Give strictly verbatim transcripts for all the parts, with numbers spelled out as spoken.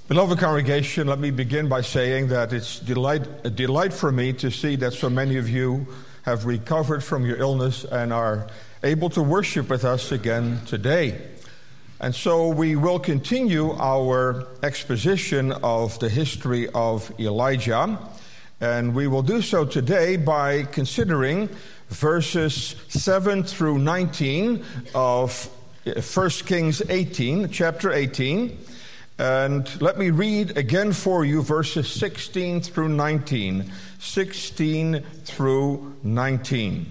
Beloved congregation, let me begin by saying that it's delight, a delight for me to see that so many of you have recovered from your illness and are able to worship with us again today. And so we will continue our exposition of the history of Elijah, and we will do so today by considering verses seven through nineteen of First Kings eighteen, chapter eighteen. And let me read again for you verses sixteen through nineteen. sixteen through nineteen.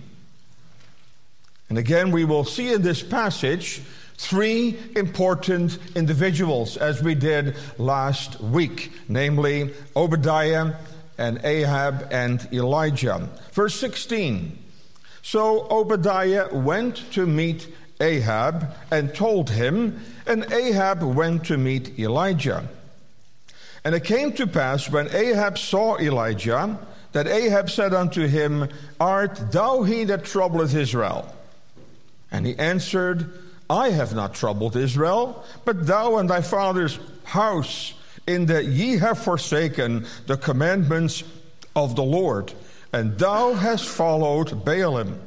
And again, we will see in this passage three important individuals, as we did last week, namely Obadiah and Ahab and Elijah. Verse sixteen. So Obadiah went to meet Ahab and told him, and Ahab went to meet Elijah. And it came to pass, when Ahab saw Elijah, that Ahab said unto him, Art thou he that troubleth Israel? And he answered, I have not troubled Israel, but thou and thy father's house, in that ye have forsaken the commandments of the Lord, and thou hast followed Baalim.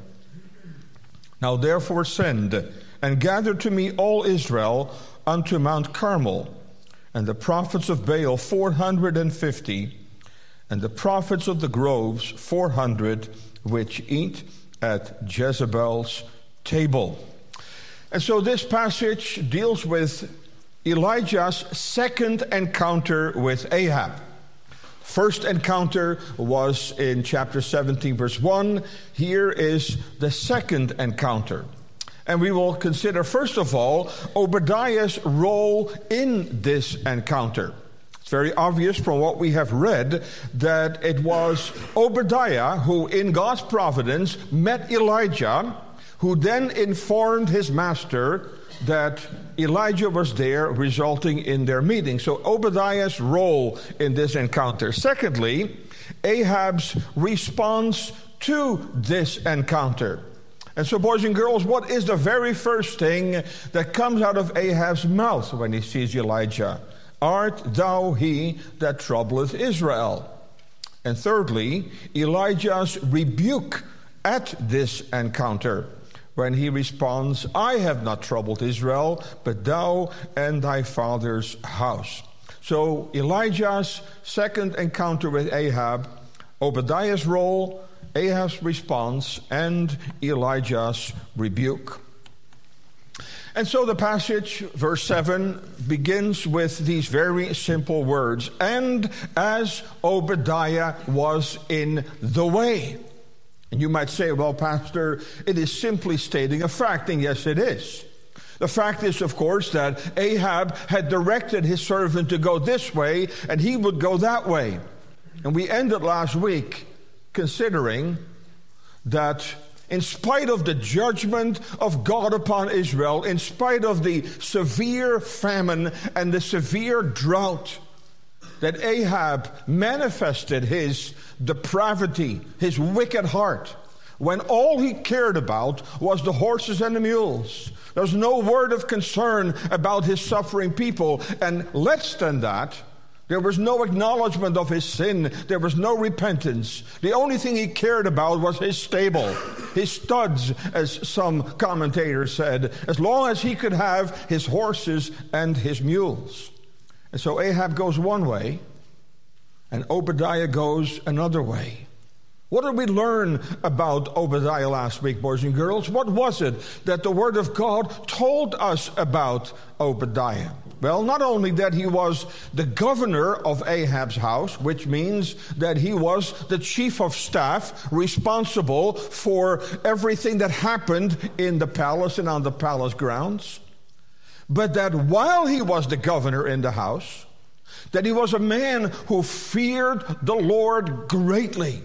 Now therefore send, and gather to me all Israel unto Mount Carmel, and the prophets of Baal four hundred and fifty, and the prophets of the groves four hundred, which eat at Jezebel's table. And so this passage deals with Elijah's second encounter with Ahab. First encounter was in chapter seventeen, verse one. Here is the second encounter. And we will consider, first of all, Obadiah's role in this encounter. It's very obvious from what we have read that it was Obadiah who, in God's providence, met Elijah, who then informed his master that Elijah was there, resulting in their meeting. So Obadiah's role in this encounter. Secondly, Ahab's response to this encounter. And so, boys and girls, what is the very first thing that comes out of Ahab's mouth when he sees Elijah? Art thou he that troubleth Israel? And thirdly, Elijah's rebuke at this encounter, when he responds, I have not troubled Israel, but thou and thy father's house. So Elijah's second encounter with Ahab, Obadiah's role, Ahab's response, and Elijah's rebuke. And so the passage, verse seven, begins with these very simple words, and as Obadiah was in the way. And you might say, well, Pastor, it is simply stating a fact, and yes, it is. The fact is, of course, that Ahab had directed his servant to go this way, and he would go that way. And we ended last week considering that in spite of the judgment of God upon Israel, in spite of the severe famine and the severe drought, that Ahab manifested his depravity, his wicked heart, when all he cared about was the horses and the mules. There was no word of concern about his suffering people, and less than that, there was no acknowledgement of his sin. There was no repentance. The only thing he cared about was his stable, his studs, as some commentators said, as long as he could have his horses and his mules. And so Ahab goes one way, and Obadiah goes another way. What did we learn about Obadiah last week, boys and girls? What was it that the Word of God told us about Obadiah? Well, not only that he was the governor of Ahab's house, which means that he was the chief of staff responsible for everything that happened in the palace and on the palace grounds, but that while he was the governor in the house, that he was a man who feared the Lord greatly.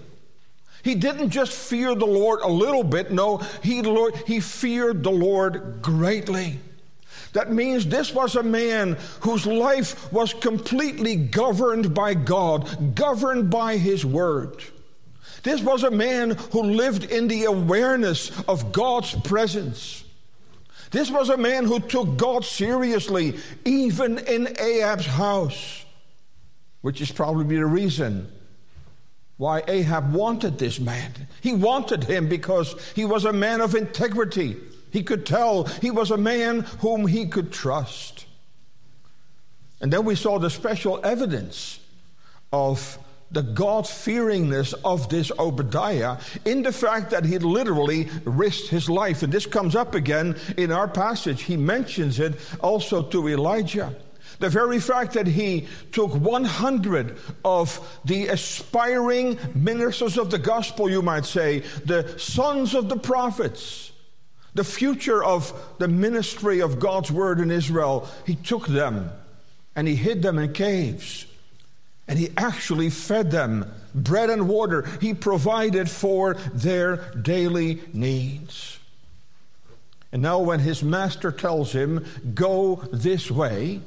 He didn't just fear the Lord a little bit. No, he, Lord, he feared the Lord greatly. That means this was a man whose life was completely governed by God, governed by His Word. This was a man who lived in the awareness of God's presence. This was a man who took God seriously, even in Ahab's house. which is probably the reason why Ahab wanted this man. He wanted him because he was a man of integrity. He could tell he was a man whom he could trust. And then we saw the special evidence of the God-fearingness of this Obadiah in the fact that he literally risked his life. And this comes up again in our passage. He mentions it also to Elijah. The very fact that he took one hundred of the aspiring ministers of the gospel, you might say, the sons of the prophets, the future of the ministry of God's word in Israel, he took them and he hid them in caves. And he actually fed them bread and water. He provided for their daily needs. And now when his master tells him, go this way,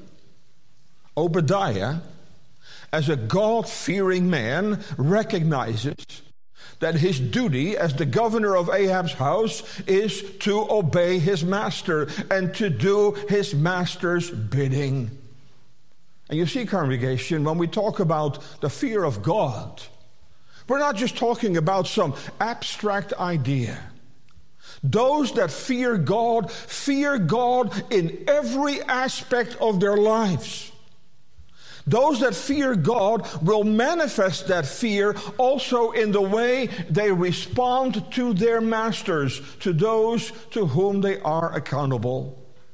Obadiah, as a God-fearing man, recognizes that his duty as the governor of Ahab's house is to obey his master and to do his master's bidding. And you see, congregation, when we talk about the fear of God, we're not just talking about some abstract idea. Those that fear God, fear God in every aspect of their lives. Those that fear God will manifest that fear also in the way they respond to their masters, to those to whom they are accountable.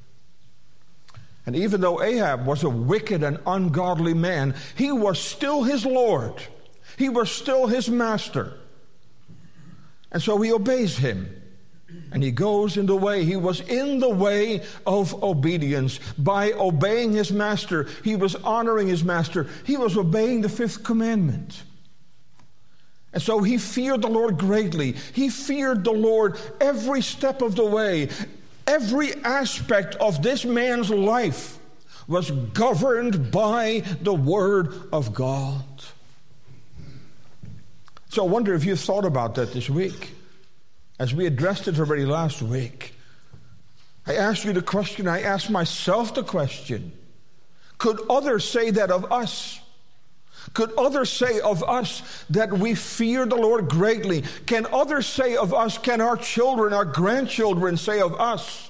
And even though Ahab was a wicked and ungodly man, he was still his Lord. He was still his master. And so he obeys him. And he goes in the way. He was in the way of obedience. By obeying his master, he was honoring his master. He was obeying the fifth commandment. And so he feared the Lord greatly. He feared the Lord every step of the way. Every aspect of this man's life was governed by the Word of God. So I wonder if you've thought about that this week. As we addressed it already last week, I asked you the question, I asked myself the question, could others say that of us? Could others say of us that we fear the Lord greatly? Can others say of us, can our children, our grandchildren say of us,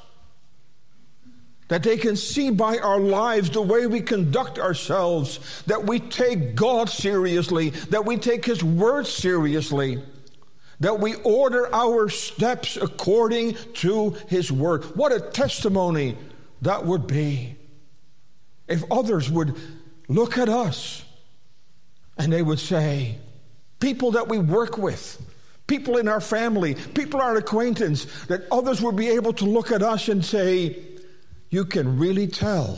that they can see by our lives, the way we conduct ourselves, that we take God seriously, that we take His Word seriously, that we order our steps according to His Word? What a testimony that would be if others would look at us and they would say, people that we work with, people in our family, people our acquaintance, that others would be able to look at us and say, you can really tell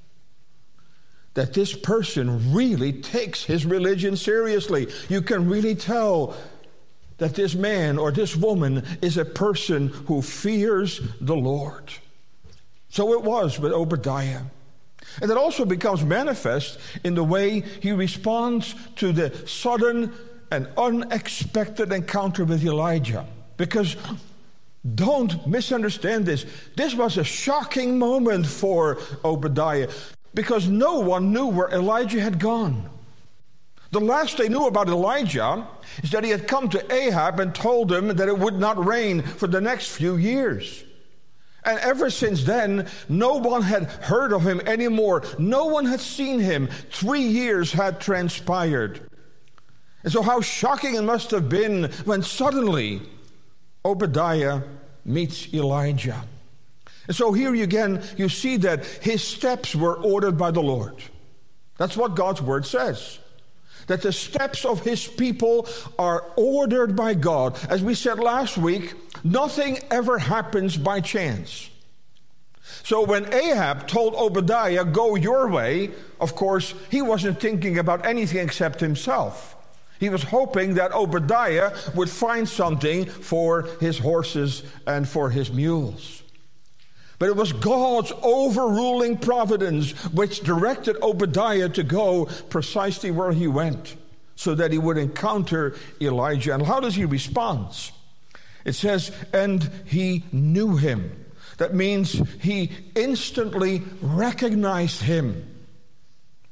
that this person really takes his religion seriously. You can really tell that this man or this woman is a person who fears the Lord. So it was with Obadiah. And it also becomes manifest in the way he responds to the sudden and unexpected encounter with Elijah. Because don't misunderstand this. This was a shocking moment for Obadiah because no one knew where Elijah had gone. The last they knew about Elijah is that he had come to Ahab and told him that it would not rain for the next few years. And ever since then, no one had heard of him anymore. No one had seen him. Three years had transpired. And so how shocking it must have been when suddenly Obadiah meets Elijah. And so here again, you see that his steps were ordered by the Lord. That's what God's Word says. That the steps of His people are ordered by God. As we said last week, nothing ever happens by chance. So when Ahab told Obadiah, go your way, of course, he wasn't thinking about anything except himself. He was hoping that Obadiah would find something for his horses and for his mules. But it was God's overruling providence which directed Obadiah to go precisely where he went so that he would encounter Elijah. And how does he respond? It says, and he knew him. That means he instantly recognized him.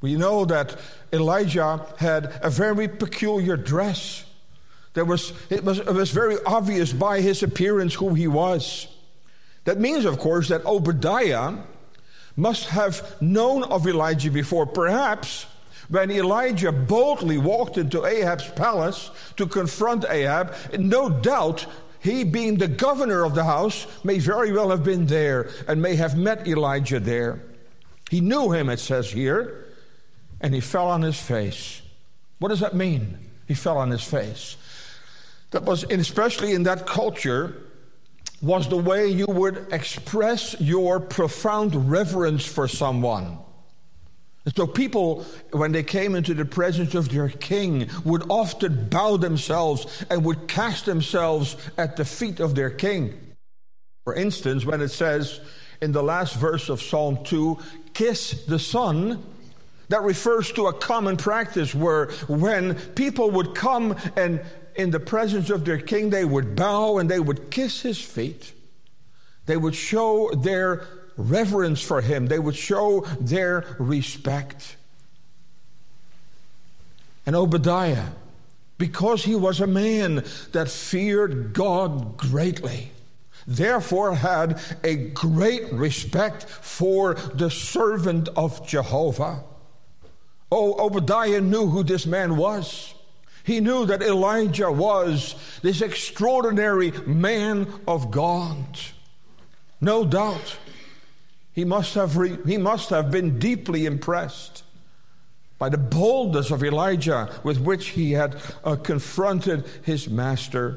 We know that Elijah had a very peculiar dress. There was, it was, it was very obvious by his appearance who he was. That means, of course, that Obadiah must have known of Elijah before. Perhaps when Elijah boldly walked into Ahab's palace to confront Ahab, no doubt he, being the governor of the house, may very well have been there and may have met Elijah there. He knew him, it says here, and he fell on his face. What does that mean? He fell on his face. That was, especially in that culture, was the way you would express your profound reverence for someone. And so people, when they came into the presence of their king, would often bow themselves and would cast themselves at the feet of their king. For instance, when it says in the last verse of Psalm two, kiss the Son, that refers to a common practice where when people would come and in the presence of their king, they would bow and they would kiss his feet. They would show their reverence for him. They would show their respect. And Obadiah, because he was a man that feared God greatly, therefore had a great respect for the servant of Jehovah. Oh, Obadiah knew who this man was. He knew that Elijah was this extraordinary man of God. No doubt, he must have re- he must have been deeply impressed by the boldness of Elijah with which he had uh, confronted his master.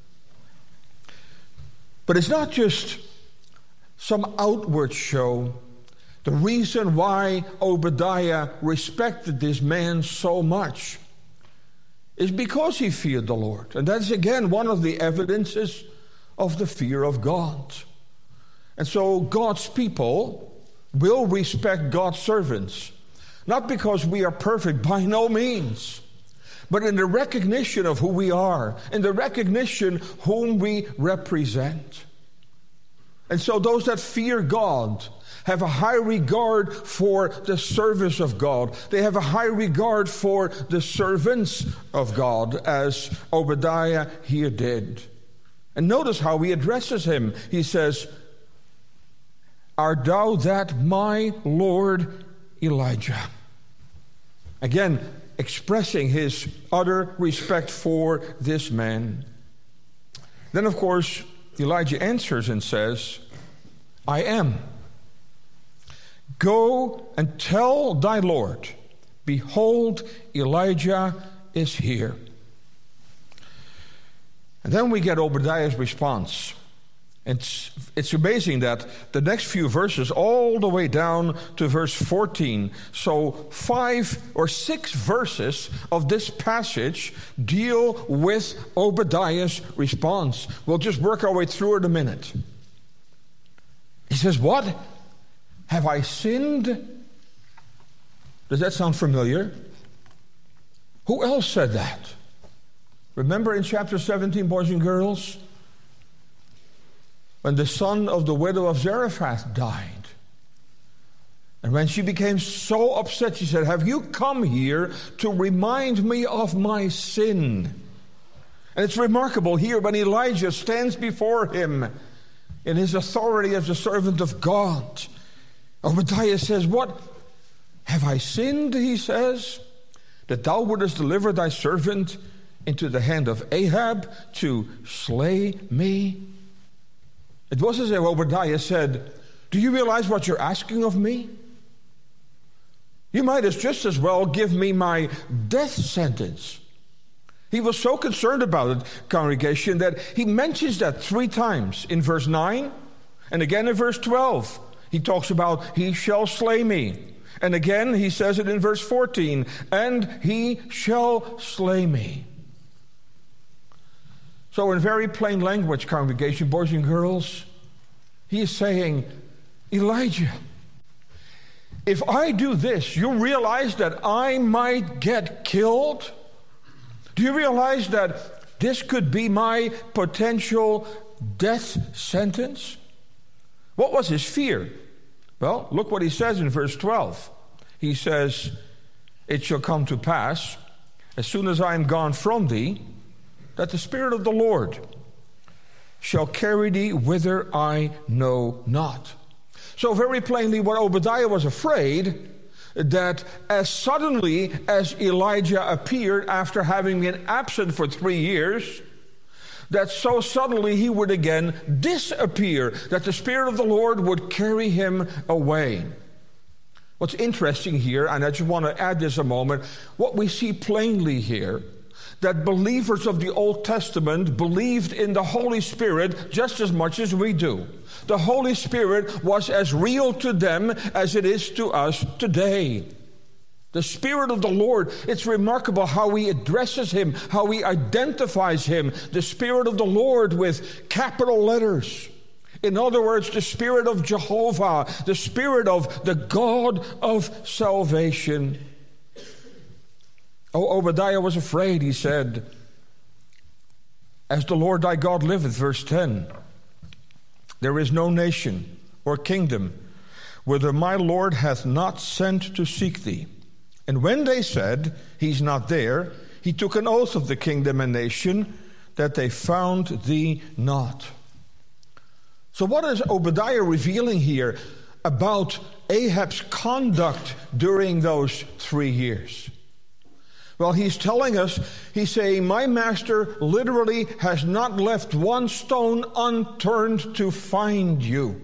But it's not just some outward show. The reason why Obadiah respected this man so much is because he feared the Lord. And that's again one of the evidences of the fear of God. And so God's people will respect God's servants, not because we are perfect, by no means, but in the recognition of who we are, in the recognition whom we represent. And so those that fear God have a high regard for the service of God. They have a high regard for the servants of God, as Obadiah here did. And notice how he addresses him. He says, "Art thou that my Lord Elijah?" Again, expressing his utter respect for this man. Then, of course, Elijah answers and says, "I am. Go and tell thy Lord, behold, Elijah is here." And then we get Obadiah's response. It's, it's amazing that the next few verses, all the way down to verse fourteen, so five or six verses of this passage deal with Obadiah's response. We'll just work our way through it in a minute. He says, "What? Have I sinned?" Does that sound familiar? Who else said that? Remember in chapter seventeen, boys and girls, when the son of the widow of Zarephath died. And when she became so upset, she said, "Have you come here to remind me of my sin?" And it's remarkable here when Elijah stands before him in his authority as a servant of God. Obadiah says, "What? Have I sinned," he says, "that thou wouldest deliver thy servant into the hand of Ahab to slay me?" It was as if Obadiah said, "Do you realize what you're asking of me? You might as just as well give me my death sentence." He was so concerned about it, congregation, that he mentions that three times in verse nine and again in verse twelve. He talks about, "He shall slay me." And again, he says it in verse fourteen, "And he shall slay me." So in very plain language, congregation, boys and girls, he is saying, "Elijah, if I do this, you realize that I might get killed? Do you realize that this could be my potential death sentence?" What was his fear? Well, look what he says in verse twelve. He says, it shall come to pass, as soon as I am gone from thee, that the Spirit of the Lord shall carry thee whither I know not. So very plainly, what Obadiah was afraid, that as suddenly as Elijah appeared after having been absent for three years, that so suddenly he would again disappear, that the Spirit of the Lord would carry him away. What's interesting here, and I just want to add this a moment, what we see plainly here, that believers of the Old Testament believed in the Holy Spirit just as much as we do. The Holy Spirit was as real to them as it is to us today. The Spirit of the Lord, it's remarkable how he addresses him, how he identifies him. The Spirit of the Lord with capital letters. In other words, the Spirit of Jehovah, the Spirit of the God of salvation. Oh, Obadiah was afraid, he said, as the Lord thy God liveth, verse ten, there is no nation or kingdom whither my Lord hath not sent to seek thee. And when they said, he's not there, he took an oath of the kingdom and nation that they found thee not. So what is Obadiah revealing here about Ahab's conduct during those three years? Well, he's telling us, he's saying, my master literally has not left one stone unturned to find you.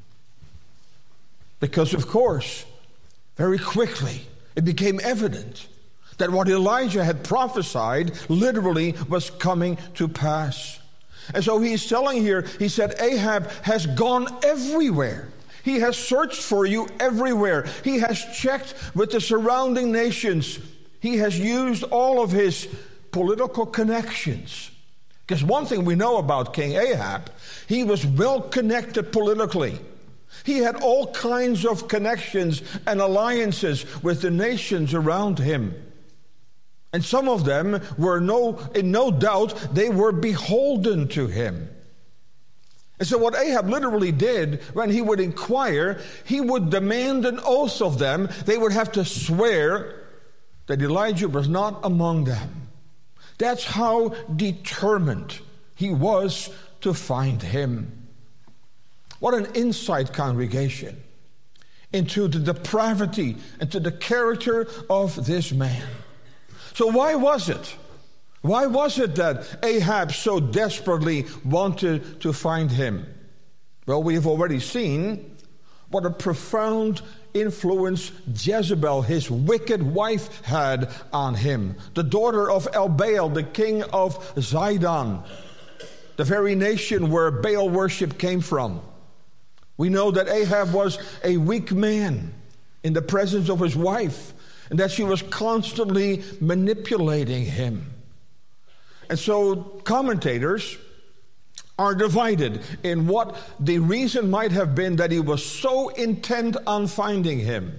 Because, of course, very quickly it became evident that what Elijah had prophesied literally was coming to pass. And so he's telling here, he said, Ahab has gone everywhere. He has searched for you everywhere. He has checked with the surrounding nations. He has used all of his political connections. Because one thing we know about King Ahab, he was well connected politically. He had all kinds of connections and alliances with the nations around him. And some of them were no, in no doubt, they were beholden to him. And so what Ahab literally did, when he would inquire, he would demand an oath of them. They would have to swear that Elijah was not among them. That's how determined he was to find him. What an insight, congregation, into the depravity and to the character of this man. So why was it? Why was it that Ahab so desperately wanted to find him? Well, we have already seen what a profound influence Jezebel, his wicked wife, had on him. The daughter of El-Baal, the king of Zidon, the very nation where Baal worship came from. We know that Ahab was a weak man in the presence of his wife, and that she was constantly manipulating him. And so commentators are divided in what the reason might have been that he was so intent on finding him.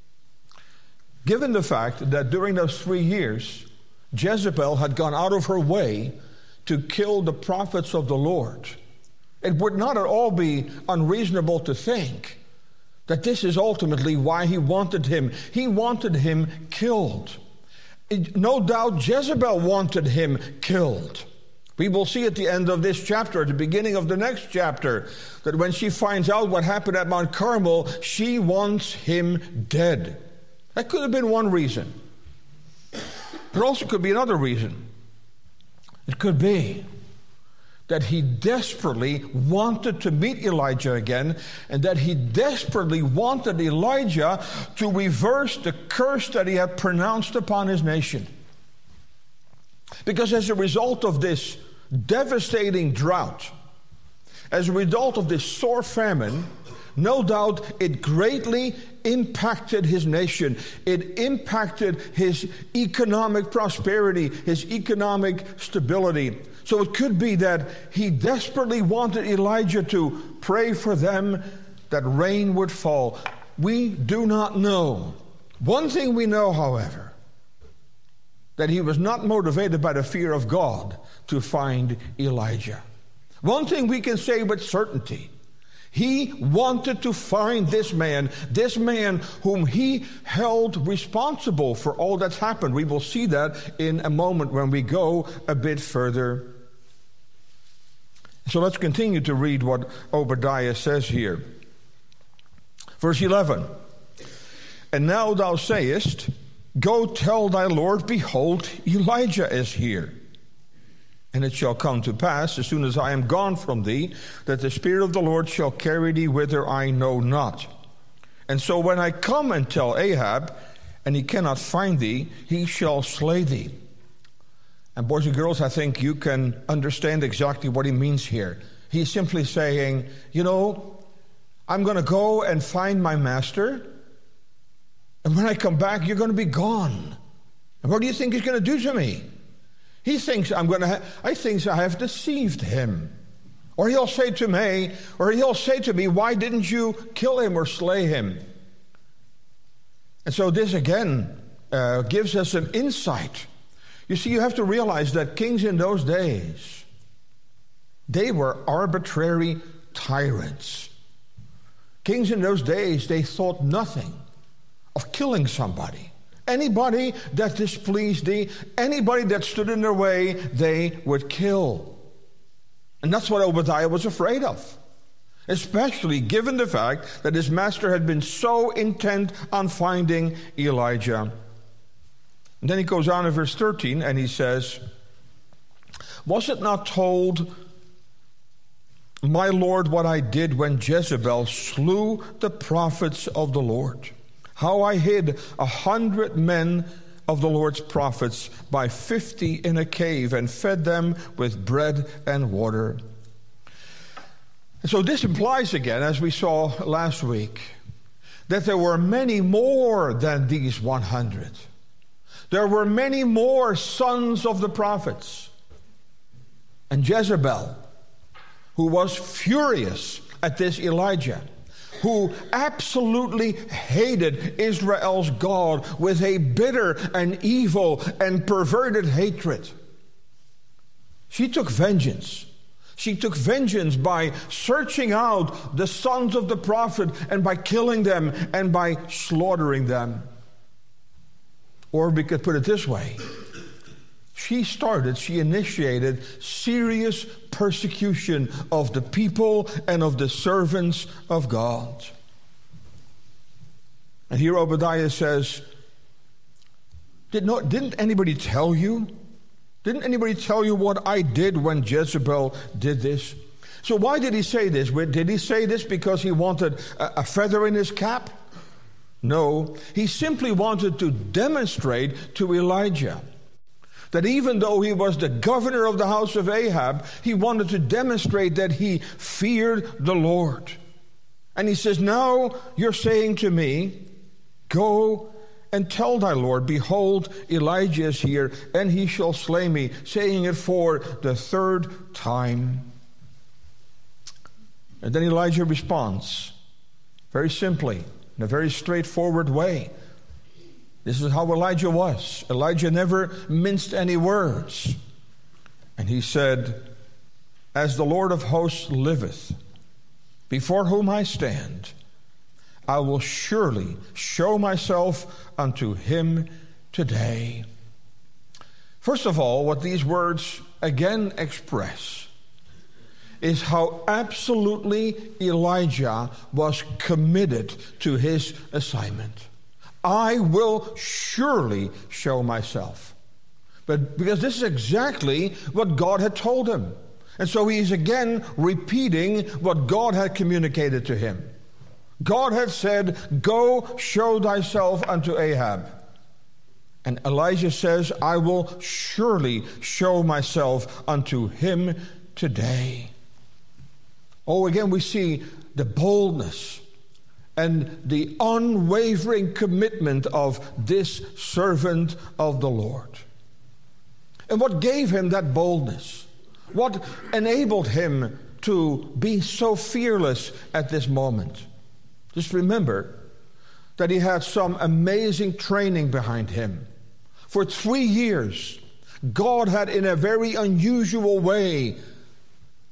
Given the fact that during those three years, Jezebel had gone out of her way to kill the prophets of the Lord, it would not at all be unreasonable to think that this is ultimately why he wanted him. He wanted him killed. No doubt Jezebel wanted him killed. We will see at the end of this chapter, at the beginning of the next chapter, that when she finds out what happened at Mount Carmel, she wants him dead. That could have been one reason. There also could be another reason. It could be that he desperately wanted to meet Elijah again, and that he desperately wanted Elijah to reverse the curse that he had pronounced upon his nation. Because as a result of this devastating drought, as a result of this sore famine, no doubt it greatly impacted his nation. It impacted his economic prosperity, his economic stability. So it could be that he desperately wanted Elijah to pray for them that rain would fall. We do not know. One thing we know, however, that he was not motivated by the fear of God to find Elijah. One thing we can say with certainty, He wanted to find this man, this man whom he held responsible for all that's happened. We will see that in a moment when we go a bit further. So let's continue to read what Obadiah says here. Verse eleven. And now thou sayest, go tell thy Lord, behold, Elijah is here. And it shall come to pass, as soon as I am gone from thee, that the Spirit of the Lord shall carry thee whither I know not. And so when I come and tell Ahab, and he cannot find thee, he shall slay thee. And boys and girls, I think you can understand exactly what he means here. He's simply saying, you know, I'm going to go and find my master, and when I come back, you're going to be gone. And what do you think he's going to do to me? He thinks I'm going to. Ha- I think I have deceived him, or he'll say to me, or he'll say to me, "Why didn't you kill him or slay him?" And so this again uh, gives us some insight. You see, you have to realize that kings in those days, they were arbitrary tyrants. Kings in those days, they thought nothing of killing somebody. Anybody that displeased thee, anybody that stood in their way, they would kill. And that's what Obadiah was afraid of. Especially given the fact that his master had been so intent on finding Elijah. And then he goes on in verse thirteen and he says, was it not told my Lord what I did when Jezebel slew the prophets of the Lord? How I hid a hundred men of the Lord's prophets by fifty in a cave and fed them with bread and water. And so this implies again, as we saw last week, that there were many more than these one hundred. There were many more sons of the prophets. And Jezebel, who was furious at this Elijah, who absolutely hated Israel's God with a bitter and evil and perverted hatred. She took vengeance. She took vengeance by searching out the sons of the prophet and by killing them and by slaughtering them. Or we could put it this way. She started, she initiated serious persecution of the people and of the servants of God. And here Obadiah says, Did not, didn't anybody tell you? Didn't anybody tell you what I did when Jezebel did this? So why did he say this? Did he say this because he wanted a, a feather in his cap? No, he simply wanted to demonstrate to Elijah that even though he was the governor of the house of Ahab, he wanted to demonstrate that he feared the Lord. And he says, now you're saying to me, go and tell thy Lord, behold, Elijah is here, and he shall slay me, saying it for the third time. And then Elijah responds, very simply, in a very straightforward way. This is how Elijah was. Elijah never minced any words. And he said, as the Lord of hosts liveth, before whom I stand, I will surely show myself unto him today. First of all, what these words again express is how absolutely Elijah was committed to his assignment. I will surely show myself. But because this is exactly what God had told him. And so he's again repeating what God had communicated to him. God had said, go show thyself unto Ahab. And Elijah says, I will surely show myself unto him today. Oh, again, we see the boldness and the unwavering commitment of this servant of the Lord. And what gave him that boldness? What enabled him to be so fearless at this moment? Just remember that he had some amazing training behind him. For three years, God had in a very unusual way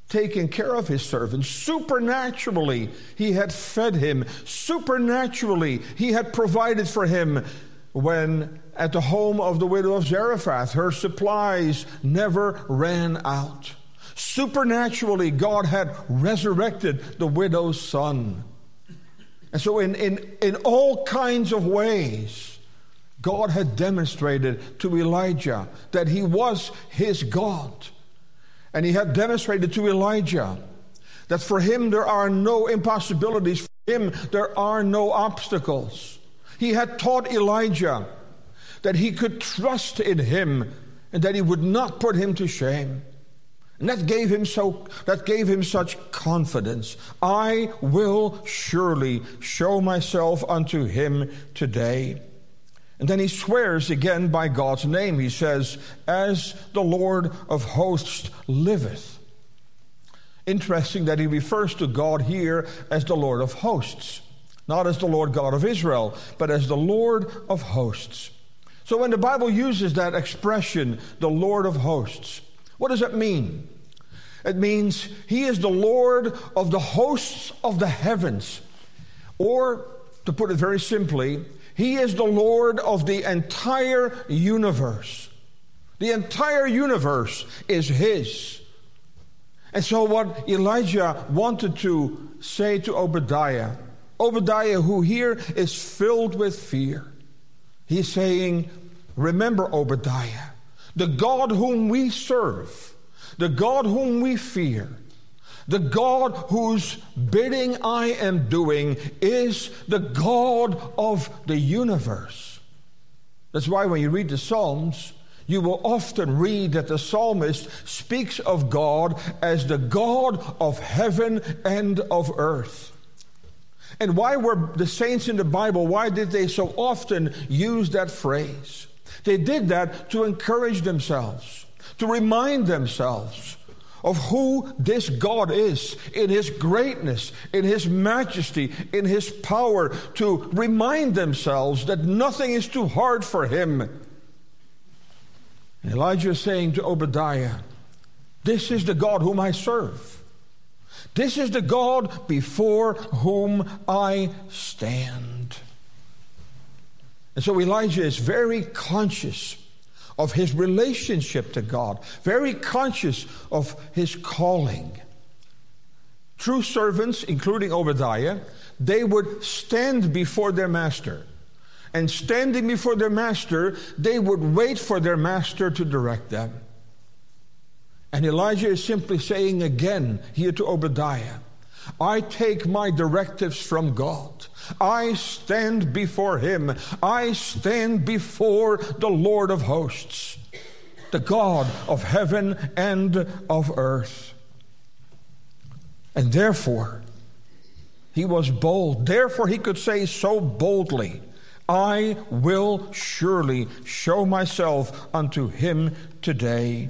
taken care of his servant. Supernaturally, he had fed him. Supernaturally, he had provided for him when at the home of the widow of Zarephath, her supplies never ran out. Supernaturally, God had resurrected the widow's son. And so in, in, in all kinds of ways, God had demonstrated to Elijah that he was his God. And he had demonstrated to Elijah that for him there are no impossibilities. For him there are no obstacles. He had taught Elijah that he could trust in him and that he would not put him to shame. And that gave him so that gave him such confidence. I will surely show myself unto him today. And then he swears again by God's name. He says, as the Lord of hosts liveth. Interesting that he refers to God here as the Lord of hosts. Not as the Lord God of Israel, but as the Lord of hosts. So when the Bible uses that expression, the Lord of hosts, what does it mean? It means he is the Lord of the hosts of the heavens. Or, to put it very simply, he is the Lord of the entire universe. The entire universe is his. And so what Elijah wanted to say to Obadiah, Obadiah, who here is filled with fear, he's saying, remember, Obadiah, the God whom we serve, the God whom we fear, the God whose bidding I am doing is the God of the universe. That's why when you read the Psalms, you will often read that the psalmist speaks of God as the God of heaven and of earth. And why were the saints in the Bible, why did they so often use that phrase? They did that to encourage themselves, to remind themselves of who this God is in his greatness, in his majesty, in his power, to remind themselves that nothing is too hard for him. And Elijah is saying to Obadiah, this is the God whom I serve. This is the God before whom I stand. And so Elijah is very conscious of his relationship to God, very conscious of his calling. True servants, including Obadiah, they would stand before their master. And standing before their master, they would wait for their master to direct them. And Elijah is simply saying again here to Obadiah, I take my directives from God. I stand before him. I stand before the Lord of hosts, the God of heaven and of earth. And therefore, he was bold. Therefore, he could say so boldly, I will surely show myself unto him today.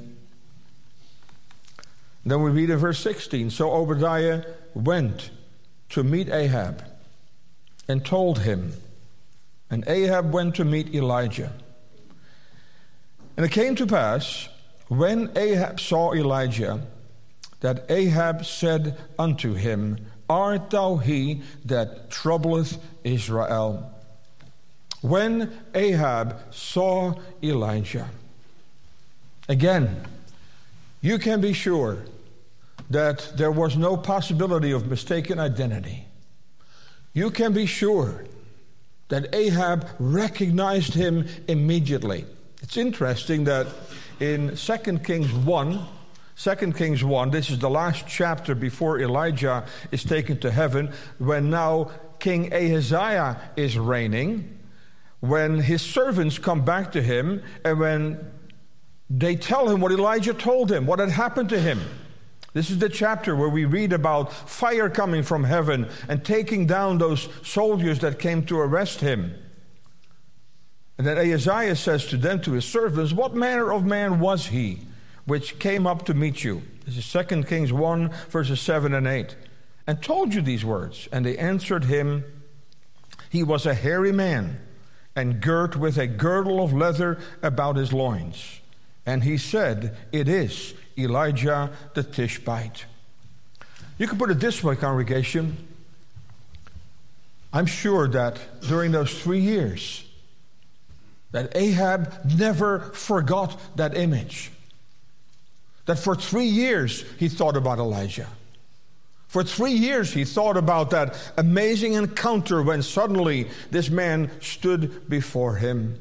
Then we read in verse sixteen, so Obadiah went to meet Ahab and told him, and Ahab went to meet Elijah. And it came to pass, when Ahab saw Elijah, that Ahab said unto him, art thou he that troubleth Israel? When Ahab saw Elijah. Again, you can be sure that there was no possibility of mistaken identity. You can be sure that Ahab recognized him immediately. It's interesting that in Second Kings one, Second Kings one, this is the last chapter before Elijah is taken to heaven, when now King Ahaziah is reigning, when his servants come back to him, and when they tell him what Elijah told him, what had happened to him. This is the chapter where we read about fire coming from heaven and taking down those soldiers that came to arrest him. And then Ahaziah says to them, to his servants, what manner of man was he which came up to meet you? This is Second Kings one, verses seven and eight. And told you these words. And they answered him, he was a hairy man, and girt with a girdle of leather about his loins. And he said, it is Elijah the Tishbite. You can put it this way, congregation. I'm sure that during those three years, that Ahab never forgot that image. That for three years he thought about Elijah. For three years he thought about that amazing encounter when suddenly this man stood before him.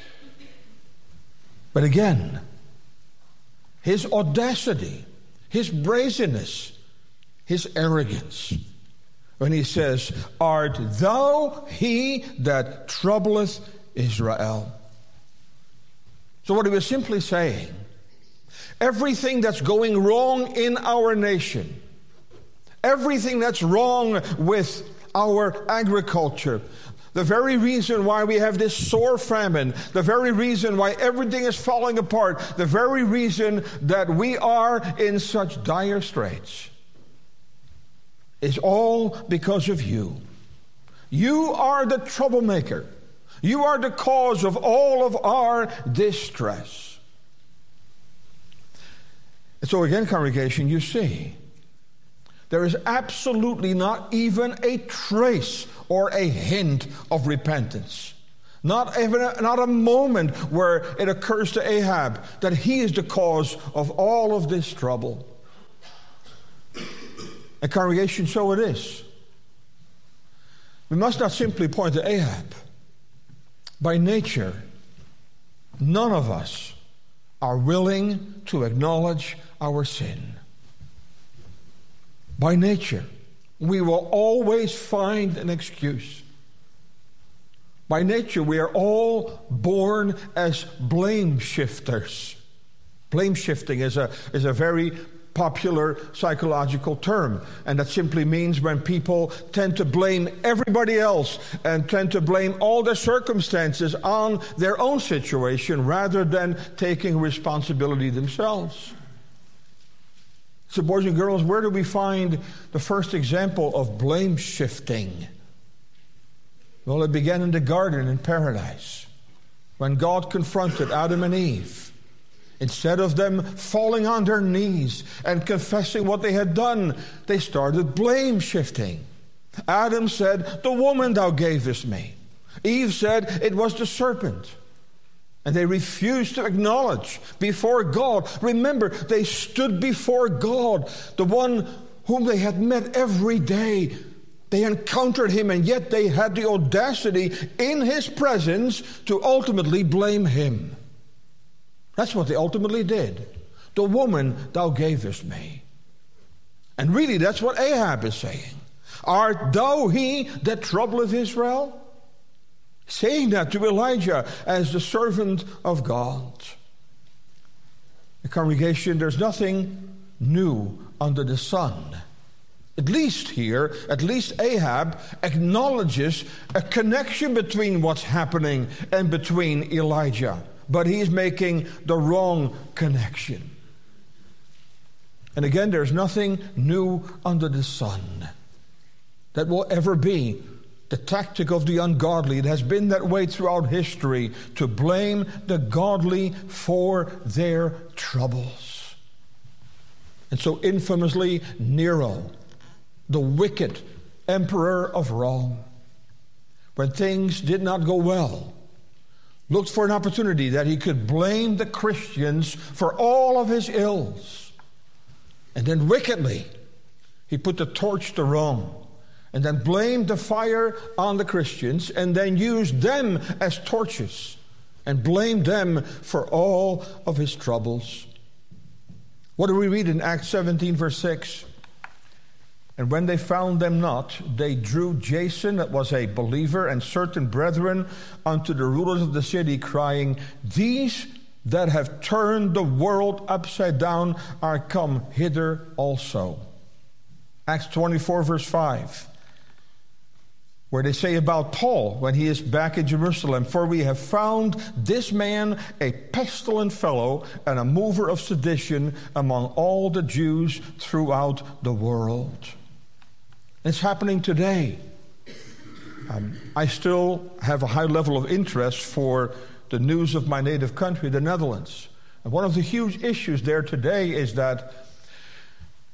But again, his audacity, his brazenness, his arrogance, when he says, "Art thou he that troubleth Israel?" So what he was simply saying, everything that's going wrong in our nation, everything that's wrong with our agriculture, the very reason why we have this sore famine, the very reason why everything is falling apart, the very reason that we are in such dire straits, is all because of you. You are the troublemaker. You are the cause of all of our distress. And so again, congregation, you see, there is absolutely not even a trace or a hint of repentance. Not even a, not a moment where it occurs to Ahab that he is the cause of all of this trouble. And congregation, so it is. We must not simply point to Ahab. By nature, none of us are willing to acknowledge our sin. By nature, we will always find an excuse. By nature, we are all born as blame shifters. Blame shifting is a, is a very popular psychological term, and that simply means when people tend to blame everybody else and tend to blame all the circumstances on their own situation rather than taking responsibility themselves. So boys and girls, where do we find the first example of blame shifting? Well, it began in the garden in paradise when God confronted Adam and Eve. Instead of them falling on their knees and confessing what they had done, they started blame shifting. Adam said, "The woman thou gavest me." Eve said, "It was the serpent." And they refused to acknowledge before God. Remember, they stood before God, the one whom they had met every day. They encountered him, and yet they had the audacity in his presence to ultimately blame him. That's what they ultimately did. "The woman thou gavest me." And really, that's what Ahab is saying. "Art thou he that troubleth Israel?" Saying that to Elijah as the servant of God. The congregation, there's nothing new under the sun. At least here, at least Ahab acknowledges a connection between what's happening and between Elijah. But he's making the wrong connection. And again, there's nothing new under the sun that will ever be the tactic of the ungodly. It has been that way throughout history, to blame the godly for their troubles. And so infamously, Nero, the wicked emperor of Rome, when things did not go well, looked for an opportunity that he could blame the Christians for all of his ills. And then wickedly, he put the torch to Rome, and then blamed the fire on the Christians, and then used them as torches, and blamed them for all of his troubles. What do we read in Acts seventeen, verse six? "And when they found them not, they drew Jason, that was a believer, and certain brethren unto the rulers of the city, crying, These that have turned the world upside down are come hither also." Acts twenty-four, verse five, where they say about Paul when he is back in Jerusalem, "For we have found this man a pestilent fellow and a mover of sedition among all the Jews throughout the world." It's happening today. Um, I still have a high level of interest for the news of my native country, the Netherlands. And one of the huge issues there today is that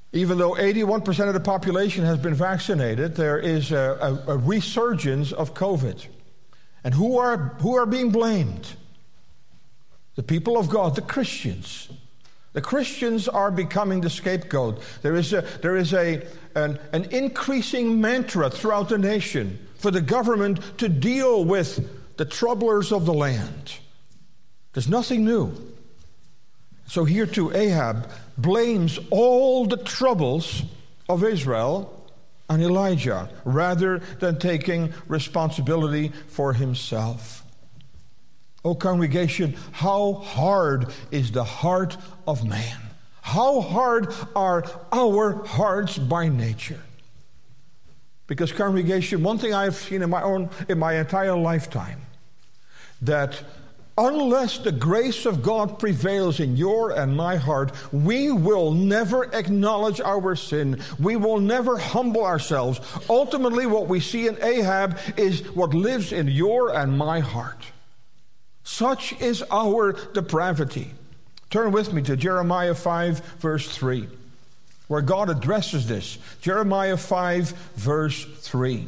Even though eighty-one percent of the population has been vaccinated, there is a, a, a resurgence of COVID. And who are, who are being blamed? The people of God, the Christians. The Christians are becoming the scapegoat. There is a, there is a, an, an increasing mantra throughout the nation for the government to deal with the troublers of the land. There's nothing new. So here too, Ahab blames all the troubles of Israel on Elijah rather than taking responsibility for himself. O congregation, how hard is the heart of man? How hard are our hearts by nature? Because congregation, one thing I've seen in my own in my entire lifetime, that unless the grace of God prevails in your and my heart, we will never acknowledge our sin. We will never humble ourselves. Ultimately, what we see in Ahab is what lives in your and my heart. Such is our depravity. Turn with me to Jeremiah five, verse three, where God addresses this. Jeremiah five, verse three.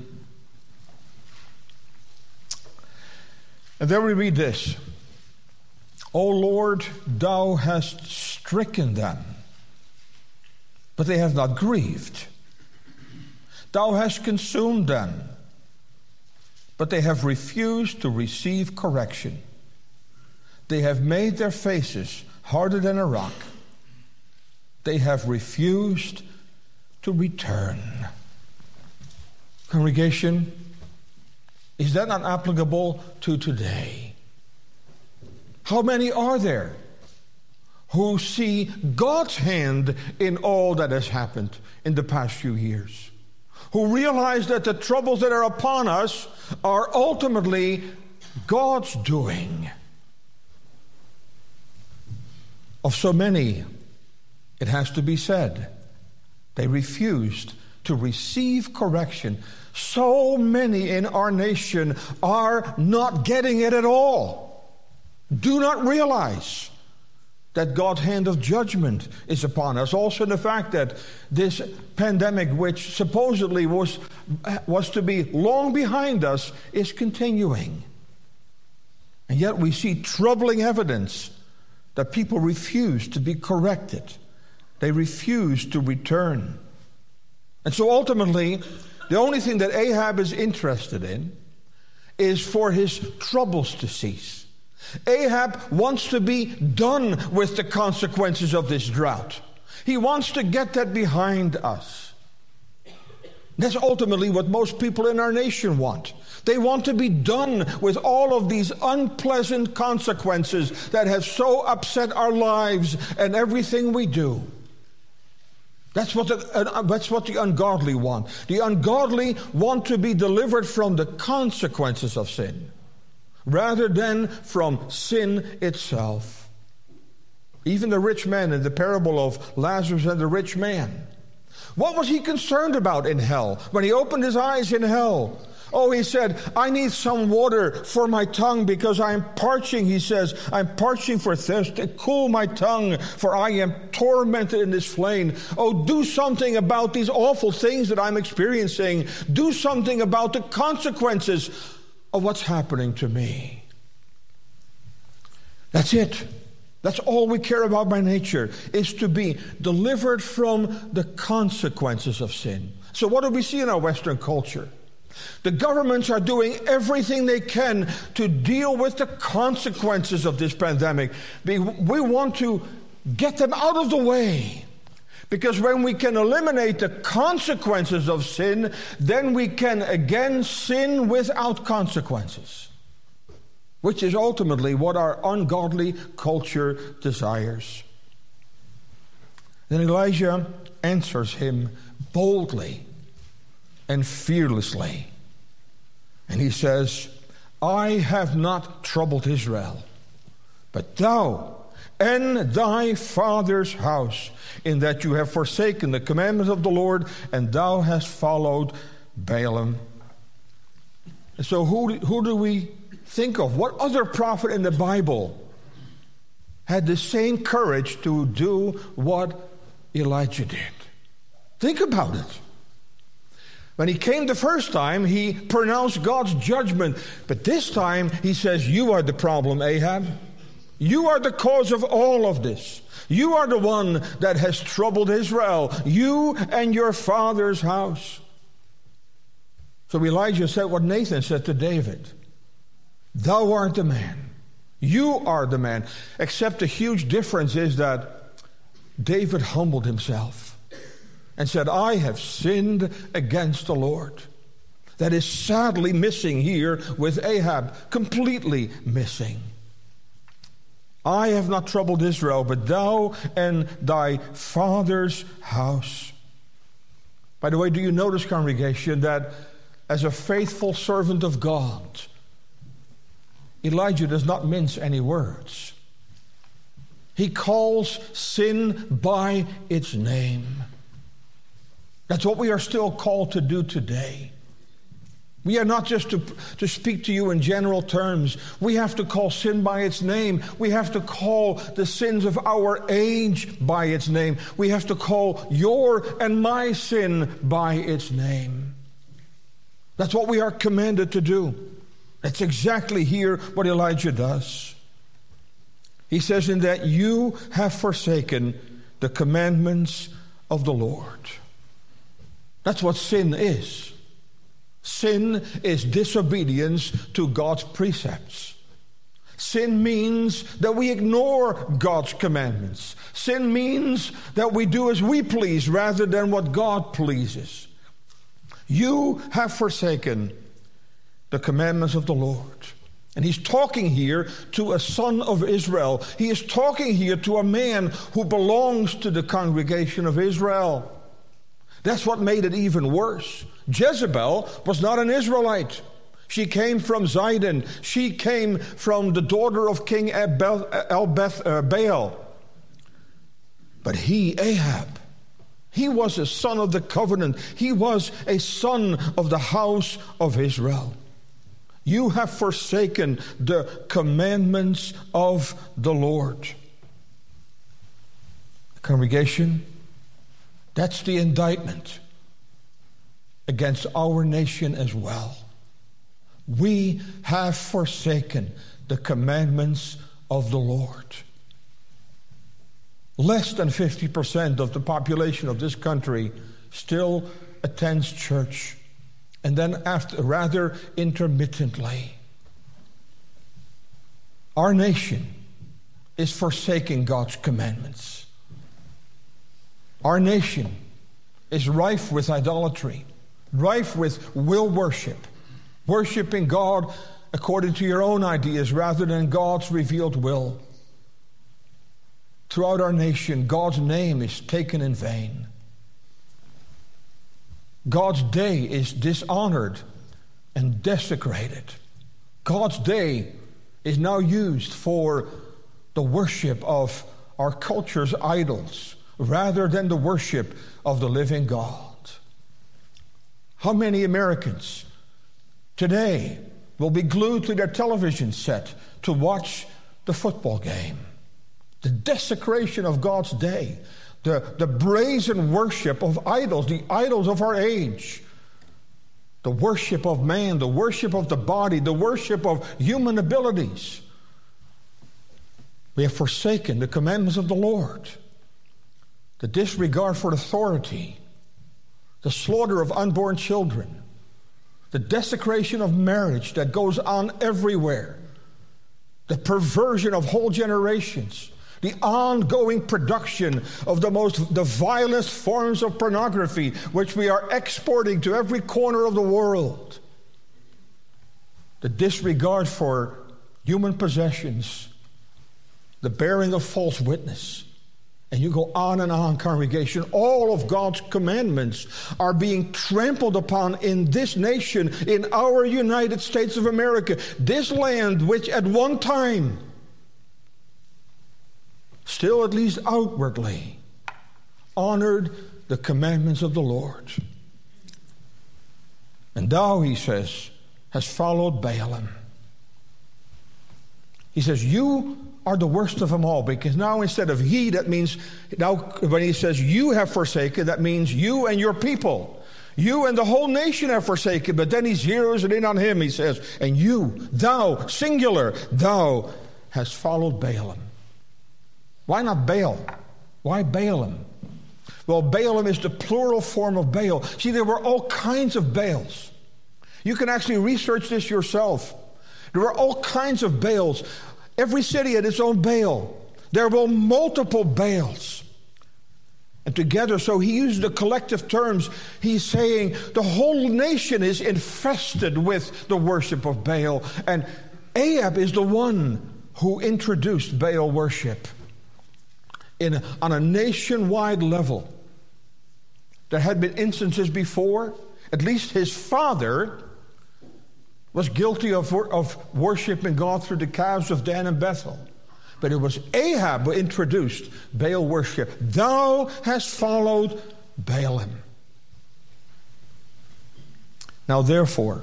And there we read this. O Lord, thou hast stricken them, but they have not grieved. Thou hast consumed them, but they have refused to receive correction. They have made their faces harder than a rock. They have refused to return. Congregation, is that not applicable to today? How many are there who see God's hand in all that has happened in the past few years? Who realize that the troubles that are upon us are ultimately God's doing? Of so many, it has to be said, they refused to receive correction. So many in our nation are not getting it at all. Do not realize that God's hand of judgment is upon us. Also the fact that this pandemic, which supposedly was, was to be long behind us, is continuing. And yet we see troubling evidence that people refuse to be corrected. They refuse to return. And so ultimately, the only thing that Ahab is interested in is for his troubles to cease. Ahab wants to be done with the consequences of this drought. He wants to get that behind us. That's ultimately what most people in our nation want. They want to be done with all of these unpleasant consequences that have so upset our lives and everything we do. That's what the, uh, that's what the ungodly want. The ungodly want to be delivered from the consequences of sin, rather than from sin itself. Even the rich man in the parable of Lazarus and the rich man. What was he concerned about in hell? When he opened his eyes in hell, oh, he said, I need some water for my tongue because I am parching. He says, I'm parching for thirst. Cool my tongue, for I am tormented in this flame. Oh, do something about these awful things that I'm experiencing. Do something about the consequences of what's happening to me. That's it. That's all we care about by nature, is to be delivered from the consequences of sin. So what do we see in our Western culture? The governments are doing everything they can to deal with the consequences of this pandemic. We want to get them out of the way. Because when we can eliminate the consequences of sin, then we can again sin without consequences, which is ultimately what our ungodly culture desires. Then Elijah answers him boldly and fearlessly. And he says, I have not troubled Israel, but thou and thy father's house, in that you have forsaken the commandments of the Lord, and thou hast followed Baalim. And so who, who do we think of? What other prophet in the Bible had the same courage to do what Elijah did? Think about it. When he came the first time, he pronounced God's judgment. But this time, he says, you are the problem, Ahab. You are the cause of all of this. You are the one that has troubled Israel. You and your father's house. So Elijah said what Nathan said to David. Thou art the man. You are the man. Except the huge difference is that David humbled himself and said, I have sinned against the Lord. That is sadly missing here with Ahab. Completely missing. I have not troubled Israel, but thou and thy father's house. By the way, do you notice, congregation, that as a faithful servant of God, Elijah does not mince any words. He calls sin by its name. That's what we are still called to do today. We are not just to, to speak to you in general terms. We have to call sin by its name. We have to call the sins of our age by its name. We have to call your and my sin by its name. That's what we are commanded to do. That's exactly here what Elijah does. He says in that you have forsaken the commandments of the Lord. That's what sin is. Sin is disobedience to God's precepts. Sin means that we ignore God's commandments. Sin means that we do as we please rather than what God pleases. You have forsaken the commandments of the Lord. And he's talking here to a son of Israel. He is talking here to a man who belongs to the congregation of Israel. That's what made it even worse. Jezebel was not an Israelite. She came from Zidon. She came from the daughter of King El-Baal. But he, Ahab, he was a son of the covenant. He was a son of the house of Israel. You have forsaken the commandments of the Lord. Congregation, that's the indictment against our nation as well. We have forsaken the commandments of the Lord. Less than fifty percent of the population of this country still attends church, and then after rather intermittently. Our nation is forsaking God's commandments. Our nation is rife with idolatry, rife with will worship, worshiping God according to your own ideas rather than God's revealed will. Throughout our nation, God's name is taken in vain. God's day is dishonored and desecrated. God's day is now used for the worship of our culture's idols rather than the worship of the living God. How many Americans today will be glued to their television set to watch the football game? The desecration of God's day, the, the brazen worship of idols, the idols of our age, the worship of man, the worship of the body, the worship of human abilities. We have forsaken the commandments of the Lord. The disregard for authority, the slaughter of unborn children, the desecration of marriage that goes on everywhere, the perversion of whole generations, the ongoing production of the most, the vilest forms of pornography, which we are exporting to every corner of the world, the disregard for human possessions, the bearing of false witness. And you go on and on, congregation. All of God's commandments are being trampled upon in this nation, in our United States of America. This land which at one time, still at least outwardly, honored the commandments of the Lord. And thou, he says, has followed Balaam. He says, you are the worst of them all, because now instead of he, that means, now when he says you have forsaken, that means you and your people. You and the whole nation have forsaken. But then he zeroes it in on him. He says, and you, thou, singular, thou hast followed Balaam. Why not Baal? Why Balaam? Well, Balaam is the plural form of Baal. See, there were all kinds of Baals. You can actually research this yourself. There were all kinds of Baals. Every city had its own Baal. There were multiple Baals. And together, so he used the collective terms. He's saying the whole nation is infested with the worship of Baal. And Ahab is the one who introduced Baal worship in, on a nationwide level. There had been instances before. At least his father was guilty of, of worshiping God through the calves of Dan and Bethel. But it was Ahab who introduced Baal worship. Thou hast followed Balaam. Now therefore,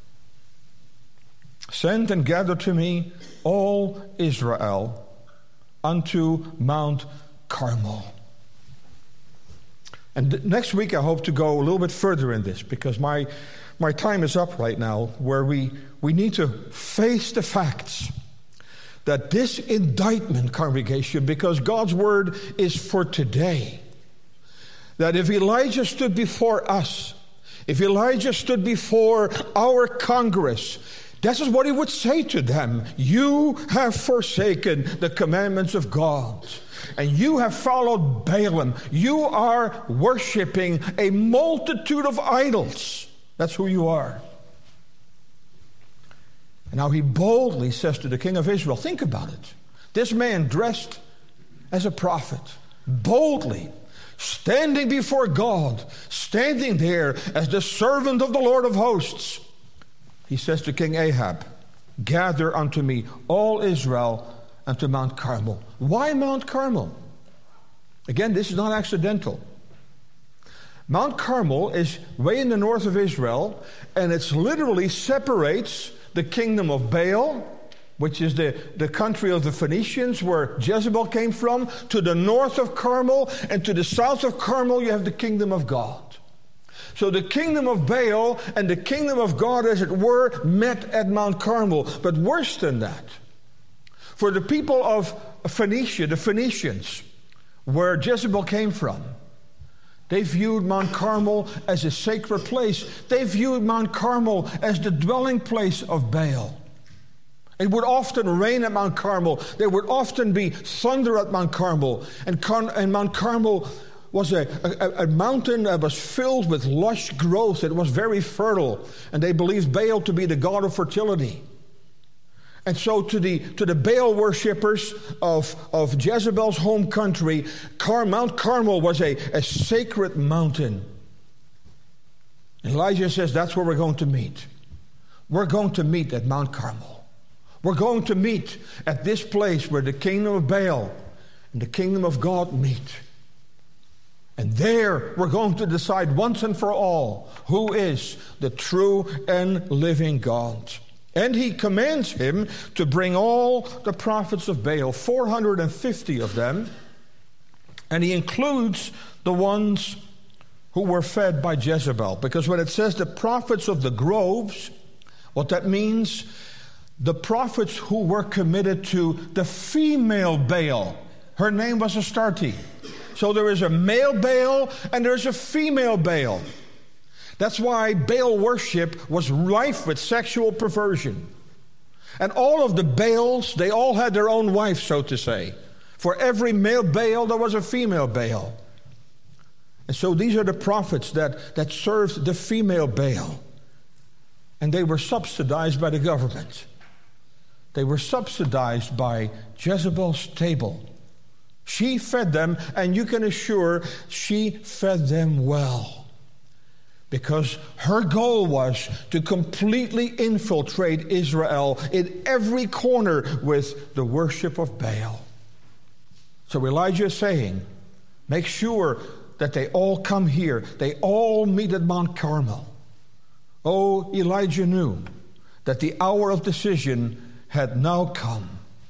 send and gather to me all Israel unto Mount Carmel. And next week I hope to go a little bit further in this, because my My time is up right now, where we, we need to face the facts that this indictment, congregation, because God's word is for today, that if Elijah stood before us, if Elijah stood before our Congress, this is what he would say to them. You have forsaken the commandments of God, and you have followed Balaam. You are worshiping a multitude of idols. That's who you are. And now he boldly says to the king of Israel, think about it. This man dressed as a prophet, boldly, standing before God, standing there as the servant of the Lord of hosts. He says to King Ahab, gather unto me all Israel unto Mount Carmel. Why Mount Carmel? Again, this is not accidental. Mount Carmel is way in the north of Israel, and it literally separates the kingdom of Baal, which is the, the country of the Phoenicians where Jezebel came from, to the north of Carmel, and to the south of Carmel you have the kingdom of God. So the kingdom of Baal and the kingdom of God, as it were, met at Mount Carmel. But worse than that, for the people of Phoenicia, the Phoenicians, where Jezebel came from, they viewed Mount Carmel as a sacred place. They viewed Mount Carmel as the dwelling place of Baal. It would often rain at Mount Carmel. There would often be thunder at Mount Carmel. And, Car- and Mount Carmel was a, a, a mountain that was filled with lush growth. It was very fertile. And they believed Baal to be the god of fertility. And so to the to the Baal worshippers of, of Jezebel's home country, Car- Mount Carmel was a, a sacred mountain. Elijah says, that's where we're going to meet. We're going to meet at Mount Carmel. We're going to meet at this place where the kingdom of Baal and the kingdom of God meet. And there we're going to decide once and for all who is the true and living God. And he commands him to bring all the prophets of Baal, four hundred fifty of them, and he includes the ones who were fed by Jezebel. Because when it says the prophets of the groves, what that means, the prophets who were committed to the female Baal. Her name was Astarte. So there is a male Baal and there's a female Baal. That's why Baal worship was rife with sexual perversion. And all of the Baals, they all had their own wife, so to say. For every male Baal, there was a female Baal. And so these are the prophets that, that served the female Baal. And they were subsidized by the government. They were subsidized by Jezebel's table. She fed them, and you can assure she fed them well. Because her goal was to completely infiltrate Israel in every corner with the worship of Baal. So Elijah is saying, make sure that they all come here. They all meet at Mount Carmel. Oh, Elijah knew that the hour of decision had now come.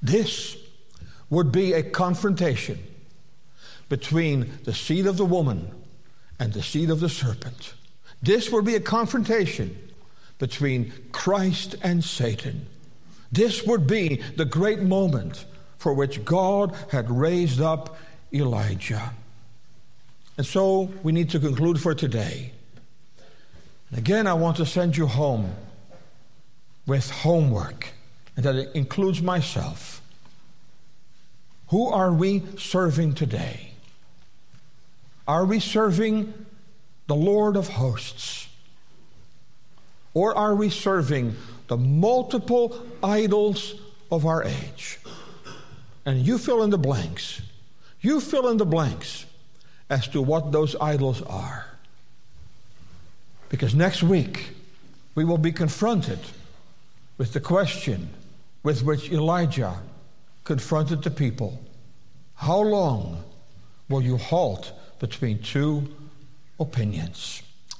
This would be a confrontation between the seed of the woman and the seed of the serpent. This would be a confrontation between Christ and Satan. This would be the great moment for which God had raised up Elijah. And so we need to conclude for today. And again, I want to send you home with homework, and that includes myself. Who are we serving today? Are we serving the Lord of hosts? Or are we serving the multiple idols of our age? And you fill in the blanks. You fill in the blanks as to what those idols are. Because next week, we will be confronted with the question with which Elijah confronted the people. How long will you halt between two opinions?